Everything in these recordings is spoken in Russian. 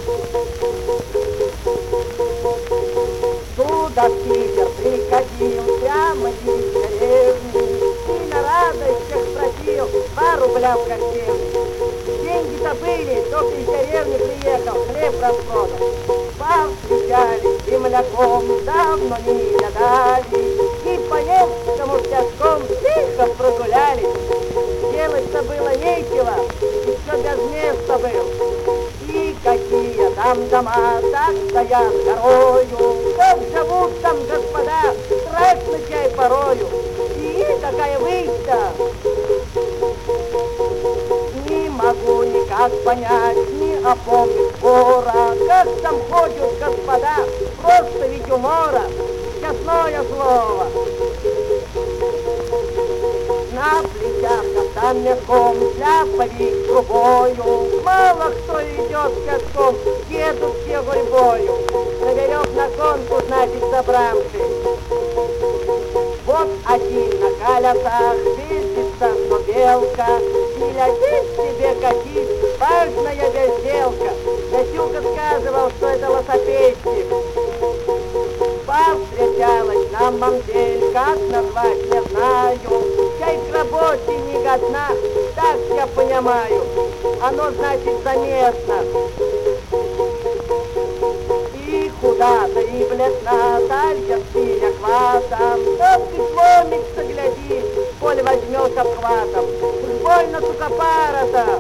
Туда Питер приходил прямо из деревни и на радость всех спросил 2 рубля в картине. Деньги-то были, только из деревни приехал, хлеб распродал. Повстречались с земляком, давно не видали, и по Невскому стежком тихо прогулялись. Делать-то было нечего, и все без места был. И какие там дома, так стоят горою, как живут там господа, страшно чай порою. И какая высь-то! Не могу никак понять, не опомнить скоро, как там ходят господа, просто ведь умора, честное слово. На плечах кафтан мешком, шляпой трубою, мало кто идет пешком, едут все гурьбою, наверек на конкурс, значит, собравшись. Вот один на колесах весится, но белка, и летит себе катит, важная безделка. Датюка сказывал, что это лосопедчик. Повстречалась нам мамзель, как назвать не знаю, чай к работе не годна, так я понимаю, оно значит заметно. И куда-то и блесна, дальше спиля хватом, топки сломится, гляди, коль возьмешь обхватом, уж больно сукопара-то.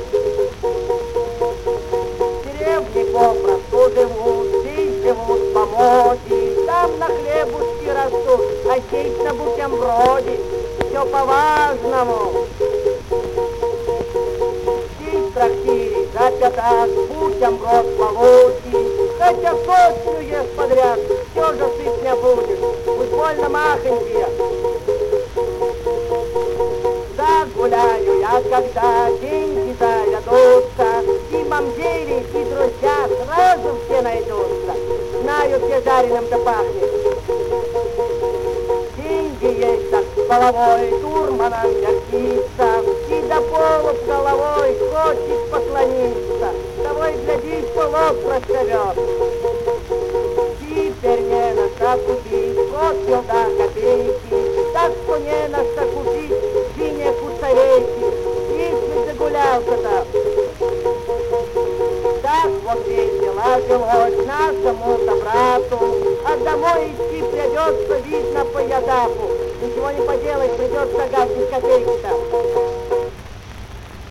Деревни попросту живут, здесь живут помоги, там на хлебушки растут, а здесь на бутерброде, все по-важному. Здесь в трактире за пятак бутерброд получи, хотя сотню ешь подряд, все же сыт не будешь, уж больно махонькие. Загуляю я, когда деньги заведутся, и мамзели, и друзья сразу все найдутся, знают, где жареным-то пахнет. Деньги есть так с головой, дурманом вертится, и до полу с головой хочет поклониться, того и глядишь, что лоб расширет. Теперь не на что купить, вот сюда копейки, так что не на что купить, синие куцарейки, если загулялся-то. Так вот весело жилось нашему-то брату, а домой идти придется, видно, по ядапу. Ничего не поделать, придется гасить копейки-то.